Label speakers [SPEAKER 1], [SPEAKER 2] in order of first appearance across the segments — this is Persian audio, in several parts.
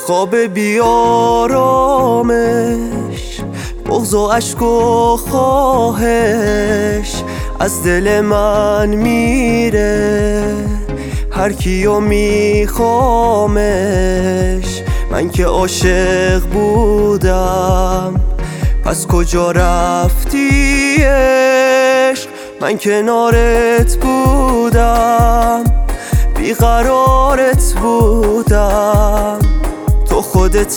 [SPEAKER 1] خواب بیارامش، بغض و عشق و خواهش از دل من میره، هر کیو میخوامش. من که عاشق بودم، پس کجا رفتی عشق؟ من کنارت بودم، بیقرارت بودم. تو خودت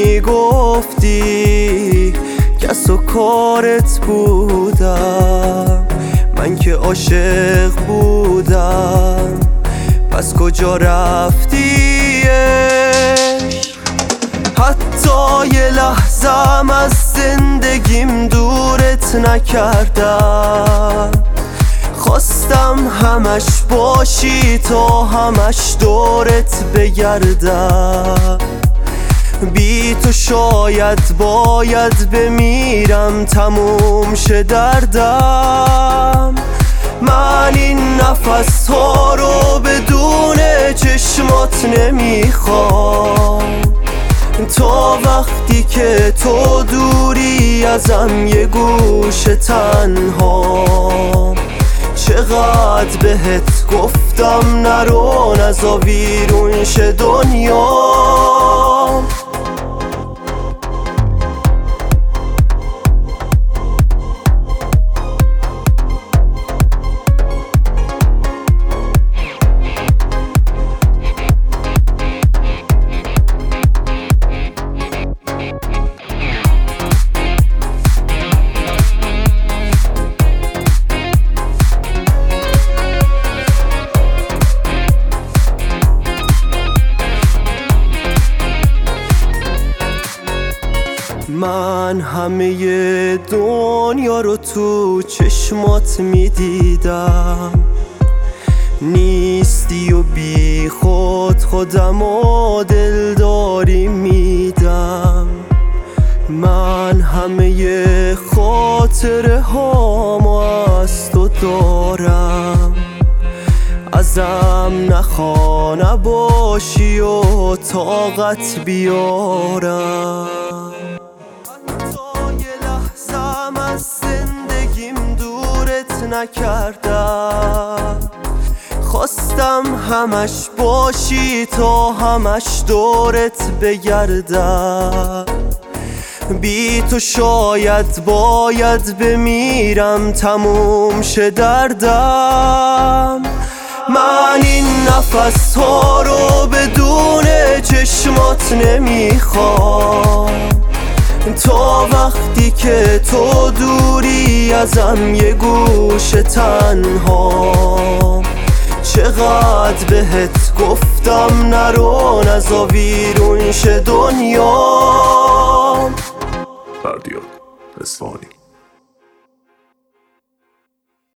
[SPEAKER 1] میگفتی کس و کارت بودم. من که عاشق بودم، پس کجا رفتی عشق؟ حتی یه لحظم از زندگیم دورت نکردم، خواستم همش باشی تا همش دورت بگردم. بی تو شاید باید بمیرم، تموم شه دردم. من این نفس ها رو بدون چشمات نمیخوام، تا وقتی که تو دوری ازم یه گوشه تنها. چقدر بهت گفتم نرو، نزا ویرون شه دنیا. من همه دنیا رو تو چشمات میدیدم، نیستی و بی خودم و دلداری میدم. من همه خاطره هامو از تو دارم، ازم نخوا نباشی و طاقت بیارم. از زندگیم دورت نکردم، خواستم همش باشی تا همش دورت بگردم. بی تو شاید باید بمیرم، تموم شه دردم. من این نفس ها رو بدون چشمات نمیخوام، تا وقتی که تو دوری ازم یه گوشه تنها. چقدر بهت گفتم نرو، نزا ویرون شه دنیا.
[SPEAKER 2] بردیان اصفهانی.